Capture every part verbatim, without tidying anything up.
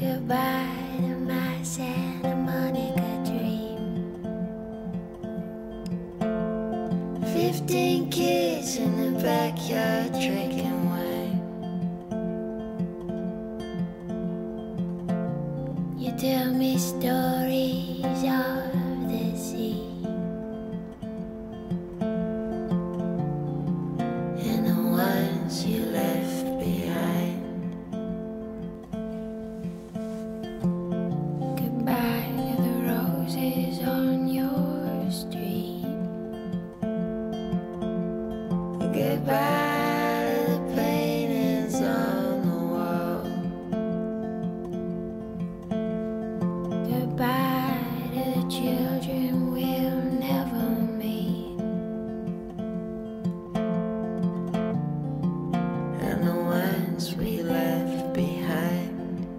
Goodbye to my Santa Monica dream. Fifteen kids in the backyard drinking wine. You tell me stories of the sea and the ones you left behind. Goodbye to the roses on your street. Goodbye to the paintings on the wall. Goodbye to the children we'll never meet, and the ones we left behind,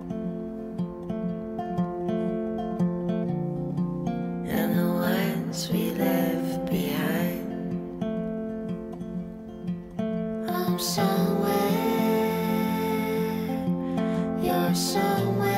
and the ones we left behind. I'm somewhere, you're somewhere.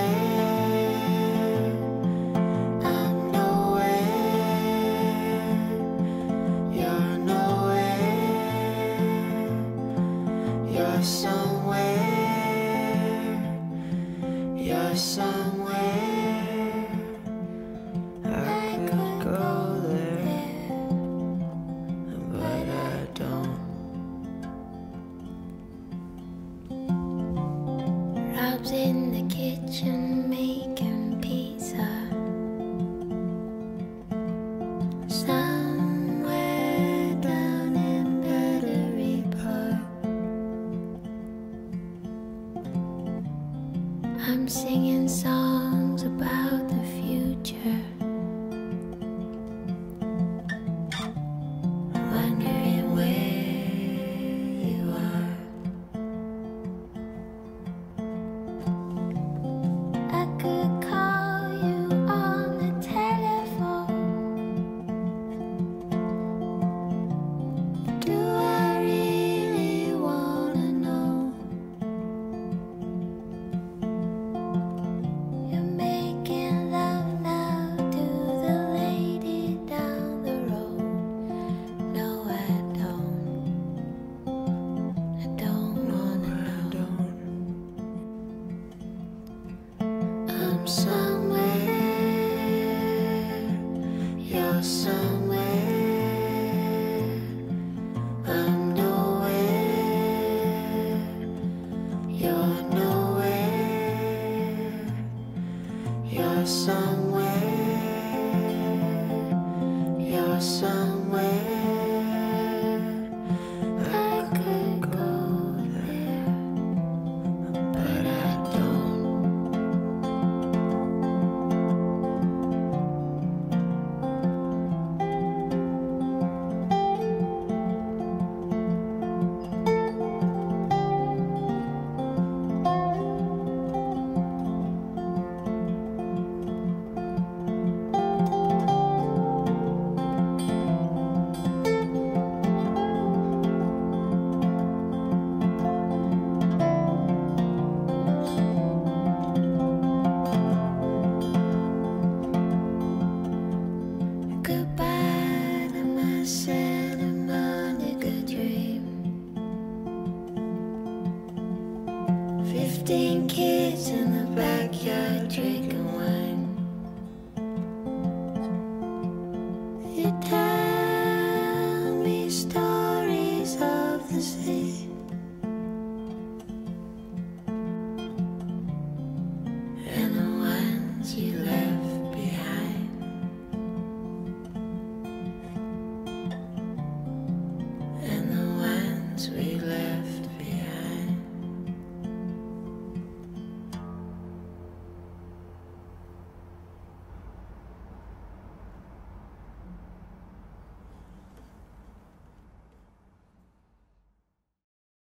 I'm nowhere, you're nowhere. You're somewhere, you're somewhere. I could go there, but I don't. Rob's in the kitchen making pizza. Somewhere down in Battery Park, I'm singing songs about the future, wondering where you are. I could call you on the telephone. Do I really wanna know? You're making love now to the lady down the road. No, I don't. I don't wanna know. I'm somewhere, you're somewhere. I'm nowhere, you're nowhere. You're somewhere.